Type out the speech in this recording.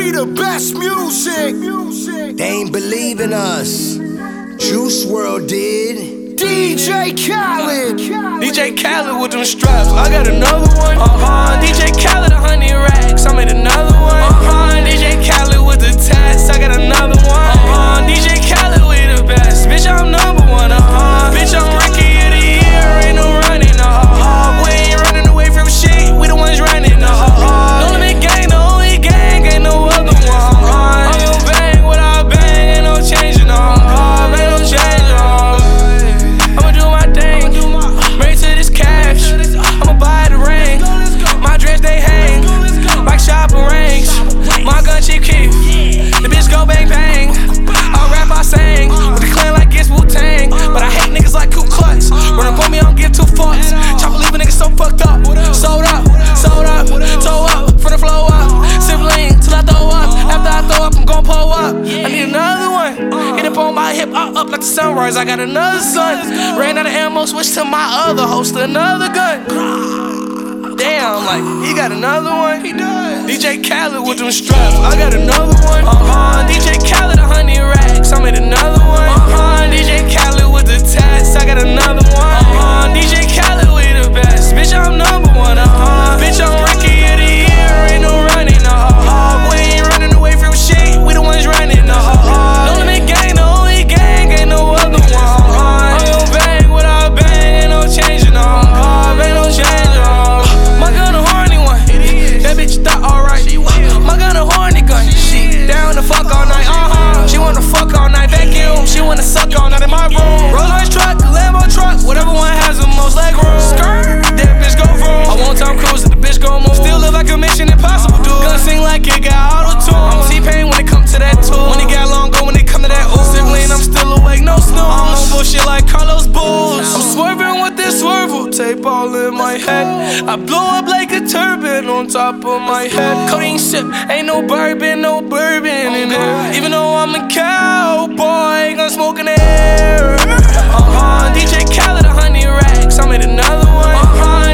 We the best music. They ain't believe in us. Juice WRLD did. DJ Khaled. DJ Khaled with them straps. I got another one. DJ Khaled 100 racks. I made another one. DJ Khaled with the tats. I got another one. DJ Khaled we the best. Bitch, I'm number one. Bitch, I'm Rookie of the Year. Ain't no running. We ain't running away from shit. We the ones running. No limit gang, the only gang. Ain't no other one. I'm gon' bang what I bang. Ain't no changing. Ain't no changing. I'ma do my thing. Married to this cash. I'ma buy the ring. My dress they hang like shopping rings. My gun cheap keep. The bitch go bang bang. I rap, I sing. With the clan like it's Wu-Tang. But I hate niggas like Ku Klux. Run up on me, I don't give two fucks. Chopper leave a nigga so fucked up. Sold up, toe up, from the flow up. Sibling till I throw up. After I throw up, I'm gon' pull up. I need another one. Hit up on my hip, up like the sunrise. I got another son. Ran out of ammo, switched to my other holster, another gun. Damn, like, he got another one? He does. DJ Khaled with them straps. I got another one. DJ Khaled 100 racks. I made another one. DJ Khaled with the tats. I got another one. DJ Khaled we the best. Bitch, I'm number one. Bitch, I'm Rookie of the Year. Ain't no running. We ain't running away from shit. We the ones running. No limit gang, the only gang. Ain't no other one. I'm gon' bang what I bang. Ain't no changing. Ain't no changing. My gun a horny one. That bitch thought alright. My gun a horny gun. She down to fuck all night. She wanna fuck all night. Vacuum. She wanna suck all night in my room. Rolls Royce truck, Lambo truck. Whatever one has the most leg room. That bitch go vroom. I want Tom Cruise if the bitch go move. Still live like a Mission Impossible dude. Gun sing like it got auto-tune. I'm T-Pain when it come to that tool. When it got long go when it come to that ooh. Sibling, I'm still awake, no snooze. I'm on bullshit like Carlos Bulls. I'm swerving with this swervel tape all in my head. I blow up like a turban on top of my head. Codeine sip, ain't no bourbon in it. Even though I'm a cowboy, gun smoking the air. DJ Khaled 100 racks. I made another one.